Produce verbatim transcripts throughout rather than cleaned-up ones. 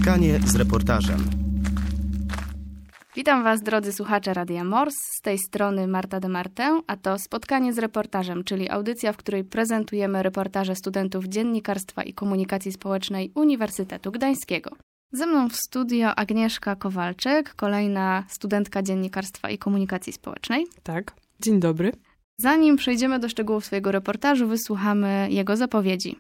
Spotkanie z reportażem. Witam Was, drodzy słuchacze Radia Mors, z tej strony Marta de Martę, a to Spotkanie z reportażem, czyli audycja, w której prezentujemy reportaże studentów Dziennikarstwa i Komunikacji Społecznej Uniwersytetu Gdańskiego. Ze mną w studio Agnieszka Kowalczyk, kolejna studentka Dziennikarstwa i Komunikacji Społecznej. Tak, dzień dobry. Zanim przejdziemy do szczegółów swojego reportażu, wysłuchamy jego zapowiedzi.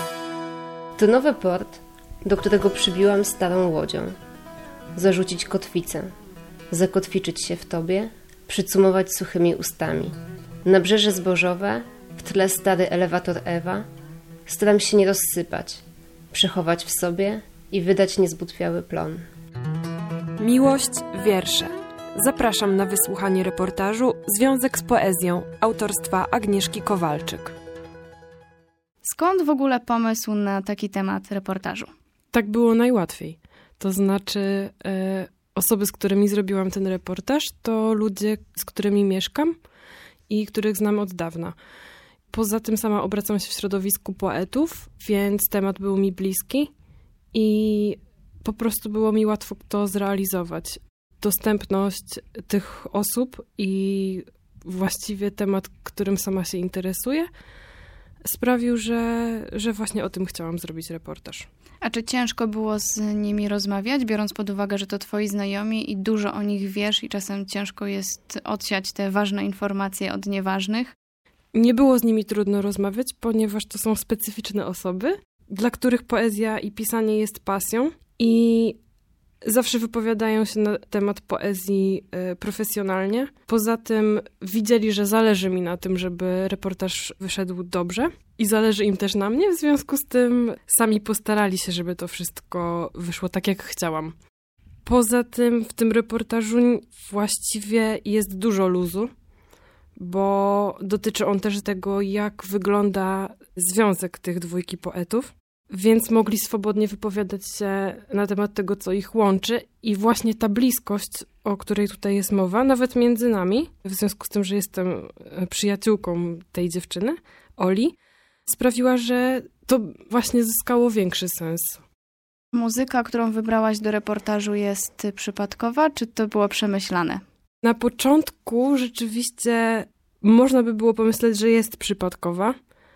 To nowy port, do którego przybiłam starą łodzią. Zarzucić kotwicę, zakotwiczyć się w tobie, przycumować suchymi ustami. Nabrzeże zbożowe, w tle stary elewator Ewa. Staram się nie rozsypać, przechować w sobie i wydać niezbutwiały plon. Miłość, wiersze. Zapraszam na wysłuchanie reportażu Związek z poezją autorstwa Agnieszki Kowalczyk. Skąd w ogóle pomysł na taki temat reportażu? Tak było najłatwiej. To znaczy e, osoby, z którymi zrobiłam ten reportaż, to ludzie, z którymi mieszkam i których znam od dawna. Poza tym sama obracam się w środowisku poetów, więc temat był mi bliski i po prostu było mi łatwo to zrealizować. Dostępność tych osób i właściwie temat, którym sama się interesuję, sprawił, że, że właśnie o tym chciałam zrobić reportaż. A czy ciężko było z nimi rozmawiać, biorąc pod uwagę, że to twoi znajomi i dużo o nich wiesz i czasem ciężko jest odsiać te ważne informacje od nieważnych? Nie było z nimi trudno rozmawiać, ponieważ to są specyficzne osoby, dla których poezja i pisanie jest pasją i zawsze wypowiadają się na temat poezji y, profesjonalnie. Poza tym widzieli, że zależy mi na tym, żeby reportaż wyszedł dobrze i zależy im też na mnie. W związku z tym sami postarali się, żeby to wszystko wyszło tak, jak chciałam. Poza tym w tym reportażu właściwie jest dużo luzu, bo dotyczy on też tego, jak wygląda związek tych dwójki poetów. Więc mogli swobodnie wypowiadać się na temat tego, co ich łączy i właśnie ta bliskość, o której tutaj jest mowa, nawet między nami, w związku z tym, że jestem przyjaciółką tej dziewczyny, Oli, sprawiła, że to właśnie zyskało większy sens. Muzyka, którą wybrałaś do reportażu, jest przypadkowa, czy to było przemyślane? Na początku rzeczywiście można by było pomyśleć, że jest przypadkowa,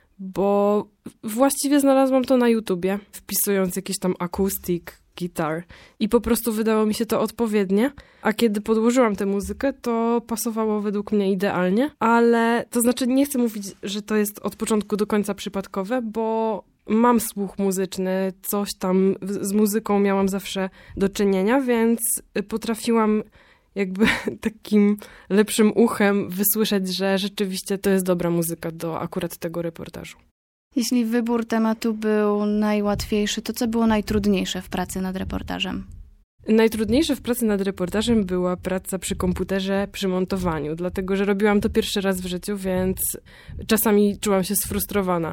bo właściwie znalazłam to na YouTubie, wpisując jakiś tam acoustic guitar i po prostu wydało mi się to odpowiednie, a kiedy podłożyłam tę muzykę, to pasowało według mnie idealnie, ale to znaczy nie chcę mówić, że to jest od początku do końca przypadkowe, bo mam słuch muzyczny, coś tam z muzyką miałam zawsze do czynienia, więc potrafiłam jakby takim lepszym uchem wysłyszeć, że rzeczywiście to jest dobra muzyka do akurat tego reportażu. Jeśli wybór tematu był najłatwiejszy, to co było najtrudniejsze w pracy nad reportażem? Najtrudniejsze w pracy nad reportażem była praca przy komputerze, przy montowaniu, dlatego że robiłam to pierwszy raz w życiu, więc czasami czułam się sfrustrowana.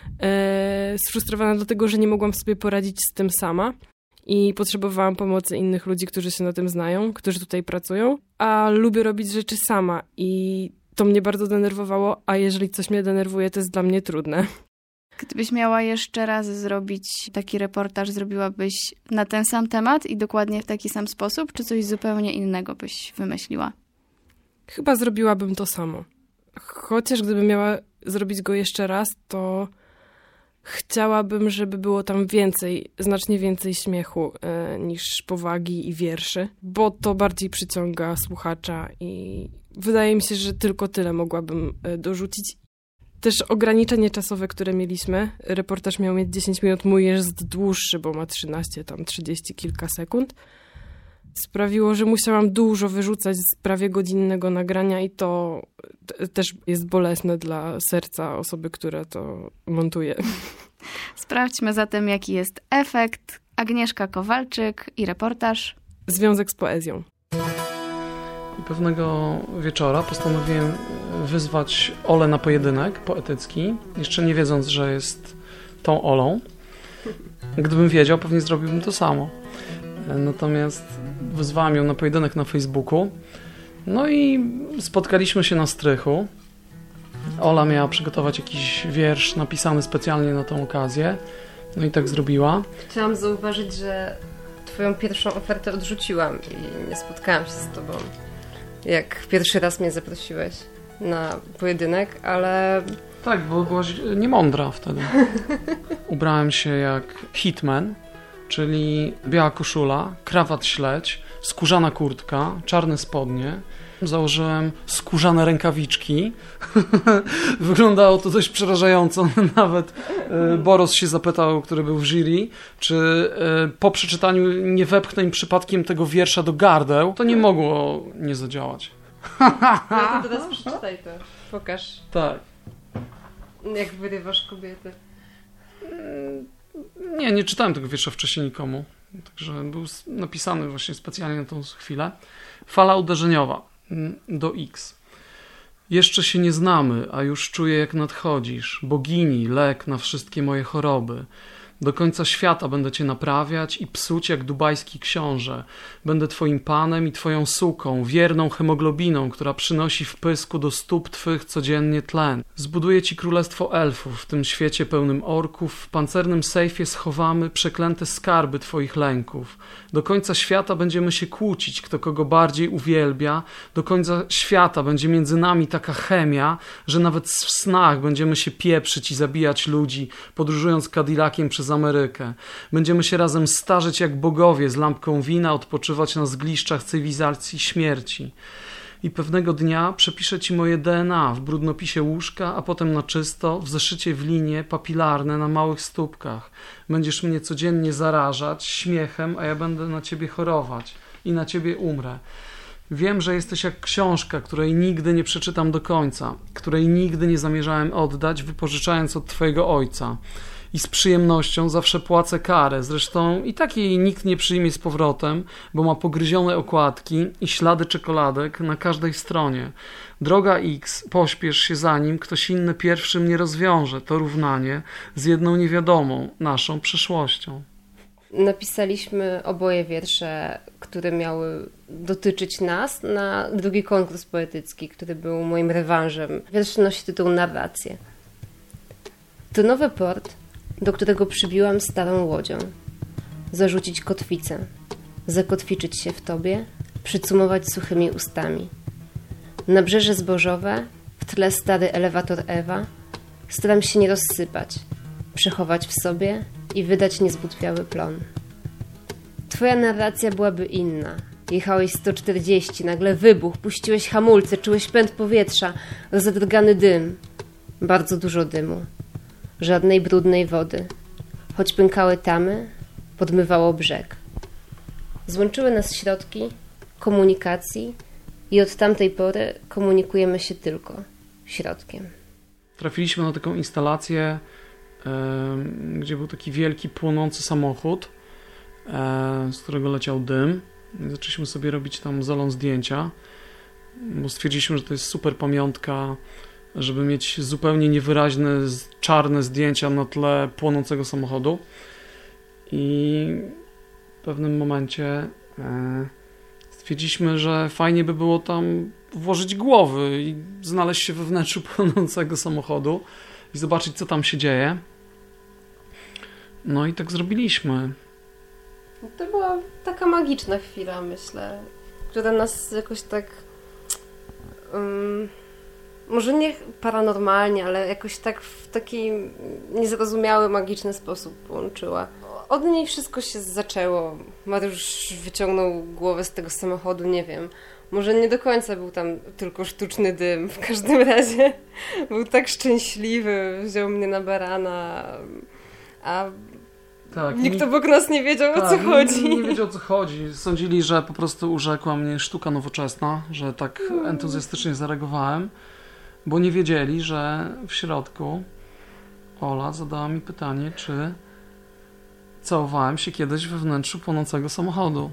Eee, sfrustrowana dlatego, że nie mogłam sobie poradzić z tym sama. I potrzebowałam pomocy innych ludzi, którzy się na tym znają, którzy tutaj pracują, a lubię robić rzeczy sama i to mnie bardzo denerwowało, a jeżeli coś mnie denerwuje, to jest dla mnie trudne. Gdybyś miała jeszcze raz zrobić taki reportaż, zrobiłabyś na ten sam temat i dokładnie w taki sam sposób, czy coś zupełnie innego byś wymyśliła? Chyba zrobiłabym to samo. Chociaż gdybym miała zrobić go jeszcze raz, to chciałabym, żeby było tam więcej, znacznie więcej śmiechu e, niż powagi i wierszy, bo to bardziej przyciąga słuchacza i wydaje mi się, że tylko tyle mogłabym e, dorzucić. Też ograniczenie czasowe, które mieliśmy, reportaż miał mieć dziesięć minut, mój jest dłuższy, bo ma trzynaście, tam trzydzieści kilka sekund, sprawiło, że musiałam dużo wyrzucać z prawie godzinnego nagrania i to t- też jest bolesne dla serca osoby, która to montuje. Sprawdźmy zatem, jaki jest efekt. Agnieszka Kowalczyk i reportaż Związek z poezją. Pewnego wieczora postanowiłem wyzwać Olę na pojedynek poetycki, jeszcze nie wiedząc, że jest tą Olą. Gdybym wiedział, pewnie zrobiłbym to samo. Natomiast wyzwałem ją na pojedynek na Facebooku. No i spotkaliśmy się na strychu. Ola miała przygotować jakiś wiersz napisany specjalnie na tą okazję. No i tak zrobiła. Chciałam zauważyć, że twoją pierwszą ofertę odrzuciłam i nie spotkałam się z tobą, jak pierwszy raz mnie zaprosiłeś na pojedynek, ale... Tak, bo byłaś niemądra wtedy. Ubrałem się jak hitman, czyli biała koszula, krawat śledź, skórzana kurtka, czarne spodnie. Założyłem skórzane rękawiczki. Wyglądało to dość przerażająco. Nawet Boros się zapytał, który był w jury, czy po przeczytaniu nie wepchnę im przypadkiem tego wiersza do gardeł. To nie mogło nie zadziałać. No to teraz przeczytaj to. Pokaż. Tak. Jak wyrywasz kobiety. Nie, nie czytałem tego wiersza wcześniej nikomu. Także był napisany właśnie specjalnie na tą chwilę. Fala uderzeniowa do X. Jeszcze się nie znamy, a już czuję, jak nadchodzisz. Bogini, lek na wszystkie moje choroby. Do końca świata będę cię naprawiać i psuć jak dubajski książę. Będę twoim panem i twoją suką, wierną hemoglobiną, która przynosi w pysku do stóp twych codziennie tlen. Zbuduję ci królestwo elfów w tym świecie pełnym orków. W pancernym sejfie schowamy przeklęte skarby twoich lęków. Do końca świata będziemy się kłócić, kto kogo bardziej uwielbia. Do końca świata będzie między nami taka chemia, że nawet w snach będziemy się pieprzyć i zabijać ludzi, podróżując Cadillaciem przez Amerykę. Będziemy się razem starzeć jak bogowie z lampką wina, odpoczywać na zgliszczach cywilizacji śmierci. I pewnego dnia przepiszę ci moje D N A w brudnopisie łóżka, a potem na czysto, w zeszycie w linie papilarne na małych stópkach. Będziesz mnie codziennie zarażać śmiechem, a ja będę na ciebie chorować i na ciebie umrę. Wiem, że jesteś jak książka, której nigdy nie przeczytam do końca, której nigdy nie zamierzałem oddać, wypożyczając od twojego ojca. I z przyjemnością zawsze płacę karę. Zresztą i tak jej nikt nie przyjmie z powrotem, bo ma pogryzione okładki i ślady czekoladek na każdej stronie. Droga X, pośpiesz się zanim ktoś inny pierwszym nie rozwiąże to równanie z jedną niewiadomą, naszą przeszłością. Napisaliśmy oboje wiersze, które miały dotyczyć nas, na drugi konkurs poetycki, który był moim rewanżem. Wiersz nosi tytuł Narracje. To nowy port, do którego przybiłam starą łodzią. Zarzucić kotwicę, zakotwiczyć się w tobie, przycumować suchymi ustami. Nabrzeże zbożowe, w tle stary elewator Ewa, staram się nie rozsypać, przechować w sobie i wydać niezbutwiały plon. Twoja narracja byłaby inna. Jechałeś sto czterdzieści, nagle wybuch, puściłeś hamulce, czułeś pęd powietrza, rozedrgany dym. Bardzo dużo dymu. Żadnej brudnej wody. Choć pękały tamy, podmywało brzeg. Złączyły nas środki komunikacji i od tamtej pory komunikujemy się tylko środkiem. Trafiliśmy na taką instalację, yy, gdzie był taki wielki, płonący samochód, yy, z którego leciał dym. I zaczęliśmy sobie robić tam zalą zdjęcia, bo stwierdziliśmy, że to jest super pamiątka, żeby mieć zupełnie niewyraźne, czarne zdjęcia na tle płonącego samochodu. I w pewnym momencie e, stwierdziliśmy, że fajnie by było tam włożyć głowy i znaleźć się we wnętrzu płonącego samochodu i zobaczyć, co tam się dzieje. No i tak zrobiliśmy. To była taka magiczna chwila, myślę, która nas jakoś tak... Um... Może nie paranormalnie, ale jakoś tak w taki niezrozumiały, magiczny sposób połączyła. Od niej wszystko się zaczęło. Mariusz wyciągnął głowę z tego samochodu, nie wiem. Może nie do końca był tam tylko sztuczny dym. W każdym razie był tak szczęśliwy, wziął mnie na barana, a tak, nikt obok nas nie wiedział, tak, o co chodzi. Nie, nie wiedział, o co chodzi. Sądzili, że po prostu urzekła mnie sztuka nowoczesna, że tak entuzjastycznie zareagowałem. Bo nie wiedzieli, że w środku Ola zadała mi pytanie, czy całowałem się kiedyś we wnętrzu płonącego samochodu.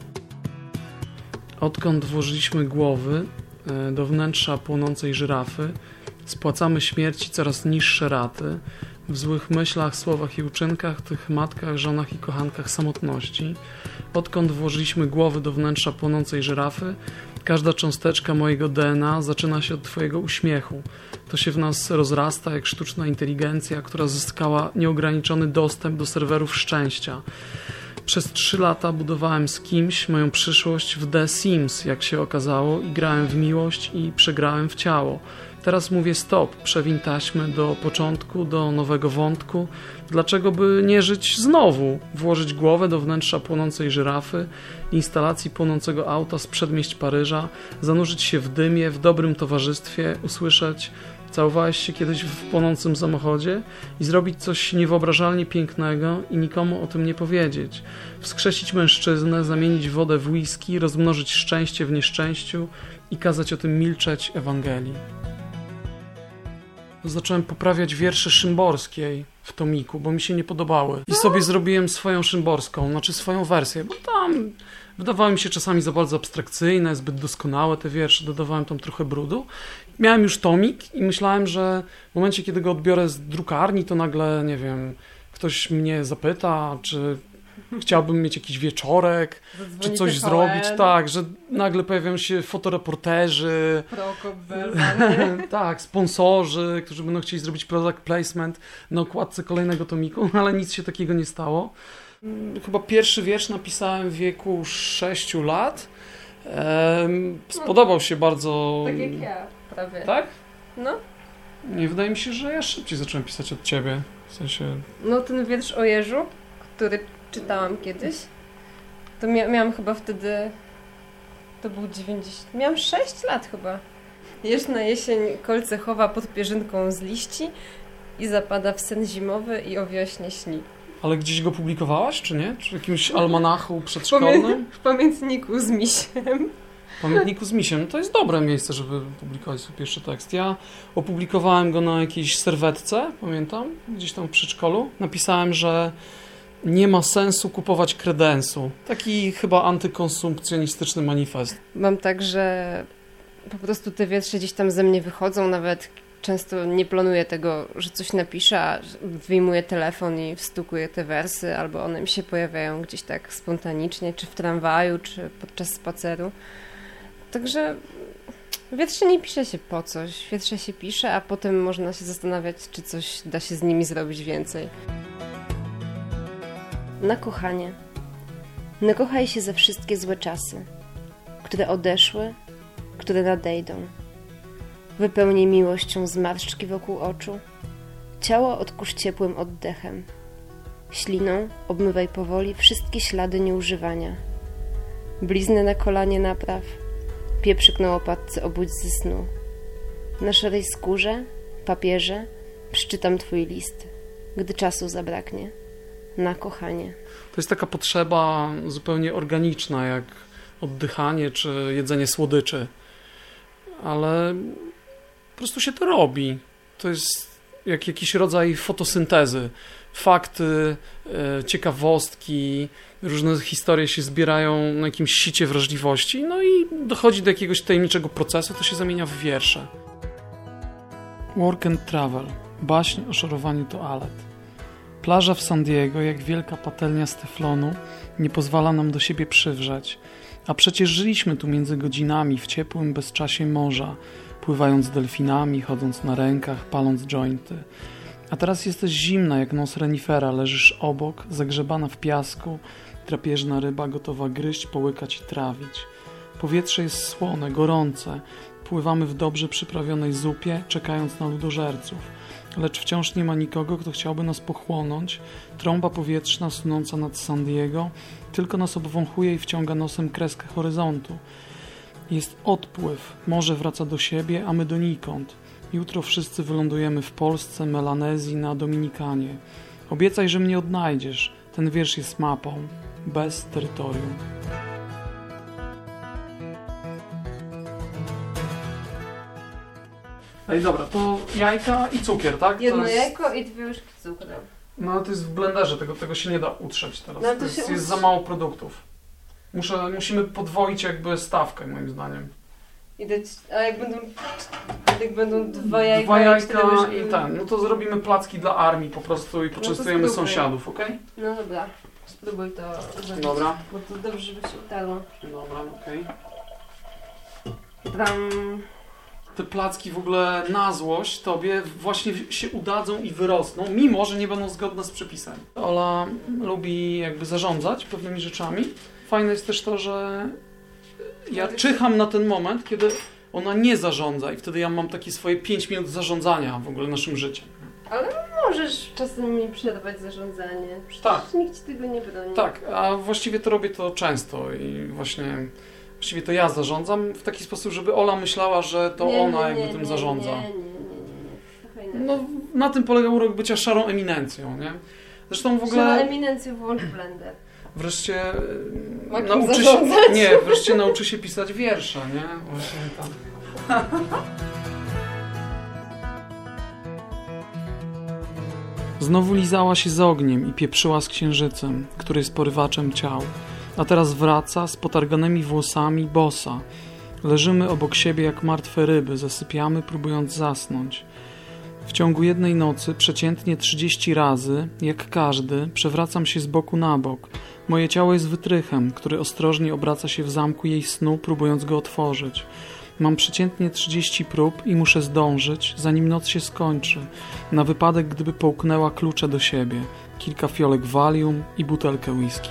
Odkąd włożyliśmy głowy do wnętrza płonącej żyrafy, spłacamy śmierci coraz niższe raty, w złych myślach, słowach i uczynkach, tych matkach, żonach i kochankach samotności. Odkąd włożyliśmy głowy do wnętrza płonącej żyrafy, każda cząsteczka mojego D N A zaczyna się od twojego uśmiechu. To się w nas rozrasta jak sztuczna inteligencja, która zyskała nieograniczony dostęp do serwerów szczęścia. Przez trzy lata budowałem z kimś moją przyszłość w The Sims, jak się okazało, i grałem w miłość i przegrałem w ciało. Teraz mówię stop, przewiń taśmę do początku, do nowego wątku. Dlaczego by nie żyć znowu? Włożyć głowę do wnętrza płonącej żyrafy, instalacji płonącego auta z przedmieść Paryża, zanurzyć się w dymie, w dobrym towarzystwie, usłyszeć: całowałeś się kiedyś w płonącym samochodzie, i zrobić coś niewyobrażalnie pięknego i nikomu o tym nie powiedzieć. Wskrzesić mężczyznę, zamienić wodę w whisky, rozmnożyć szczęście w nieszczęściu i kazać o tym milczeć Ewangelii. Zacząłem poprawiać wiersze Szymborskiej w tomiku, bo mi się nie podobały. I sobie zrobiłem swoją Szymborską, znaczy swoją wersję, bo tam wydawały mi się czasami za bardzo abstrakcyjne, zbyt doskonałe te wiersze, dodawałem tam trochę brudu. Miałem już tomik i myślałem, że w momencie, kiedy go odbiorę z drukarni, to nagle, nie wiem, ktoś mnie zapyta, czy chciałbym mieć jakiś wieczorek, Zadzwoni czy coś T V N. zrobić, tak, że nagle pojawią się fotoreporterzy, Prokop Belman. tak, sponsorzy, którzy będą chcieli zrobić product placement na okładce kolejnego tomiku, ale nic się takiego nie stało. Chyba pierwszy wiersz napisałem w wieku sześciu lat. Ehm, spodobał się bardzo. Tak jak ja, prawie. Tak? No. Nie, wydaje mi się, że ja szybciej zacząłem pisać od ciebie. W sensie... No ten wiersz o jeżu, który czytałam kiedyś, to mia- miałam chyba wtedy, to był dziewięćdziesiąt, miałam sześć lat chyba. Jeż na jesień kolce chowa pod pierzynką z liści i zapada w sen zimowy i o wiośnie śni. Ale gdzieś go publikowałaś, czy nie? Czy w jakimś almanachu przedszkolnym? W pamiętniku z misiem. W pamiętniku z misiem. No to jest dobre miejsce, żeby publikować swój pierwszy tekst. Ja opublikowałem go na jakiejś serwetce, pamiętam, gdzieś tam w przedszkolu. Napisałem, że nie ma sensu kupować kredensu. Taki chyba antykonsumpcjonistyczny manifest. Mam tak, że po prostu te wiersze gdzieś tam ze mnie wychodzą, nawet często nie planuję tego, że coś napiszę, a wyjmuję telefon i wstukuję te wersy, albo one mi się pojawiają gdzieś tak spontanicznie, czy w tramwaju, czy podczas spaceru. Także wiersze nie pisze się po coś, wiersze się pisze, a potem można się zastanawiać, czy coś da się z nimi zrobić więcej. Na kochanie. Nakochaj się za wszystkie złe czasy, które odeszły, które nadejdą. Wypełnij miłością zmarszczki wokół oczu, ciało odkurz ciepłym oddechem. Śliną obmywaj powoli wszystkie ślady nieużywania. Bliznę na kolanie napraw, pieprzyk na łopatce obudź ze snu. Na szarej skórze, papierze, przeczytam twój list, gdy czasu zabraknie. Na kochanie. To jest taka potrzeba zupełnie organiczna, jak oddychanie czy jedzenie słodyczy. Ale po prostu się to robi. To jest jak jakiś rodzaj fotosyntezy. Fakty, e, ciekawostki, różne historie się zbierają na jakimś sicie wrażliwości, no i dochodzi do jakiegoś tajemniczego procesu, to się zamienia w wiersze. Work and Travel. Baśń o szorowaniu toalet. Plaża w San Diego, jak wielka patelnia z teflonu, nie pozwala nam do siebie przywrzeć. A przecież żyliśmy tu między godzinami w ciepłym bezczasie morza, pływając delfinami, chodząc na rękach, paląc jointy. A teraz jesteś zimna jak nos renifera, leżysz obok, zagrzebana w piasku, drapieżna ryba gotowa gryźć, połykać i trawić. Powietrze jest słone, gorące, pływamy w dobrze przyprawionej zupie, czekając na ludożerców. Lecz wciąż nie ma nikogo, kto chciałby nas pochłonąć. Trąba powietrzna sunąca nad San Diego tylko nas obwąchuje i wciąga nosem kreskę horyzontu. Jest odpływ, morze wraca do siebie, a my donikąd. Jutro wszyscy wylądujemy w Polsce, Melanezji, na Dominikanie. Obiecaj, że mnie odnajdziesz. Ten wiersz jest mapą, bez terytorium. Ej, dobra, to jajka i cukier, tak? Jedno to jest... jajko i dwie łyżki cukru. No ale to jest w blenderze, tego, tego się nie da utrzeć teraz. No, to to jest, się jest ut- za mało produktów. Muszę, musimy podwoić jakby stawkę, moim zdaniem. I dać, a jak będą, jak będą dwa jajka, Dwa jajka cztery łyżki- i ten. No to zrobimy placki dla armii po prostu i poczęstujemy spróbuj. sąsiadów, okej? No dobra, spróbuj to zrobić. Dobra. Bo to dobrze, żeby się utarło. Dobra, okej. Tam te placki w ogóle na złość tobie właśnie się udadzą i wyrosną, mimo że nie będą zgodne z przepisami. Ola lubi jakby zarządzać pewnymi rzeczami. Fajne jest też to, że ja czyham na ten moment, kiedy ona nie zarządza i wtedy ja mam takie swoje pięć minut zarządzania w ogóle naszym życiem. Ale możesz czasem przerwać zarządzanie. Przecież tak. Nikt ci tego nie broni. Tak, a właściwie to robię to często i właśnie właściwie to ja zarządzam w taki sposób, żeby Ola myślała, że to nie, ona nie, jakby nie, tym nie, zarządza. Nie, nie, nie, nie, nie. No, na tym polega urok bycia szarą eminencją, nie? Zresztą w ogóle... Szarą eminencją włącz blender. Wreszcie Ma kim nauczy się... zarządzać? Nie, wreszcie nauczy się pisać wiersze, nie? Właśnie tam. Znowu lizała się z ogniem i pieprzyła z księżycem, który jest porywaczem ciał. A teraz wraca z potarganymi włosami bosa. Leżymy obok siebie jak martwe ryby, zasypiamy, próbując zasnąć. W ciągu jednej nocy, przeciętnie trzydzieści razy, jak każdy, przewracam się z boku na bok. Moje ciało jest wytrychem, który ostrożnie obraca się w zamku jej snu, próbując go otworzyć. Mam przeciętnie trzydzieści prób i muszę zdążyć, zanim noc się skończy, na wypadek, gdyby połknęła klucze do siebie, kilka fiolek Valium i butelkę whisky.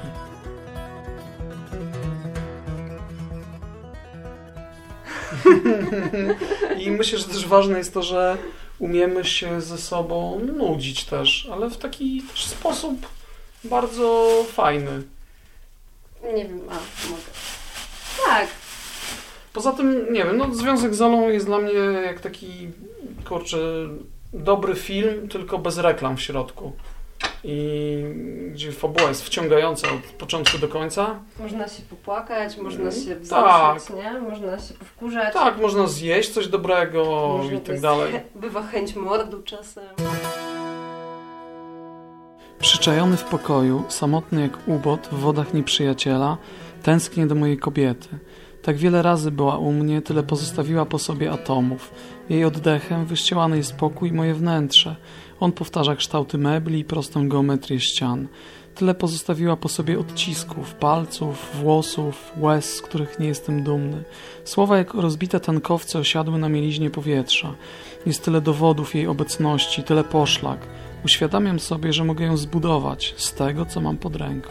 I myślę, że też ważne jest to, że umiemy się ze sobą nudzić też, ale w taki też sposób bardzo fajny. Nie wiem, a mogę. Tak. Poza tym, nie wiem, no związek z Olą jest dla mnie jak taki, kurczę, dobry film, tylko bez reklam w środku. I gdzie fabuła jest wciągająca od początku do końca. Można się popłakać, można się wzruszyć, tak. nie? Można się powkurzać. Tak, można zjeść coś dobrego można i tak dalej. Bywa chęć mordu czasem. Przyczajony w pokoju, samotny jak ubot w wodach nieprzyjaciela, tęsknię do mojej kobiety. Tak wiele razy była u mnie, tyle pozostawiła po sobie atomów. Jej oddechem wyścielany jest pokój i moje wnętrze. On powtarza kształty mebli i prostą geometrię ścian. Tyle pozostawiła po sobie odcisków, palców, włosów, łez, z których nie jestem dumny. Słowa jak rozbite tankowce osiadły na mieliźnie powietrza. Jest tyle dowodów jej obecności, tyle poszlak. Uświadamiam sobie, że mogę ją zbudować z tego, co mam pod ręką.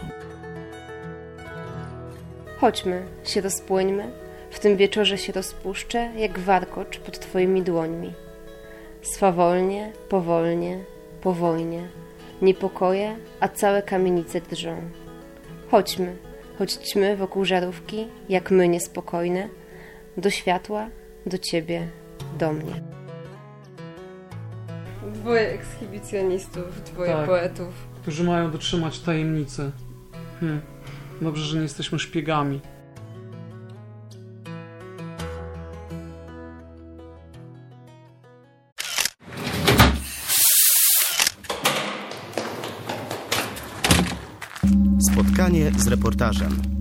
Chodźmy, się rozpłyńmy, w tym wieczorze się rozpuszczę, jak warkocz pod twoimi dłońmi. Swawolnie, powolnie, po wojnie, niepokoje, a całe kamienice drżą. Chodźmy, choć ćmy wokół żarówki, jak my niespokojne, do światła, do ciebie, do mnie. Dwoje ekshibicjonistów, dwoje tak, poetów. Którzy mają dotrzymać tajemnicy. Hmm. Dobrze, że nie jesteśmy szpiegami. Spotkanie z reportażem.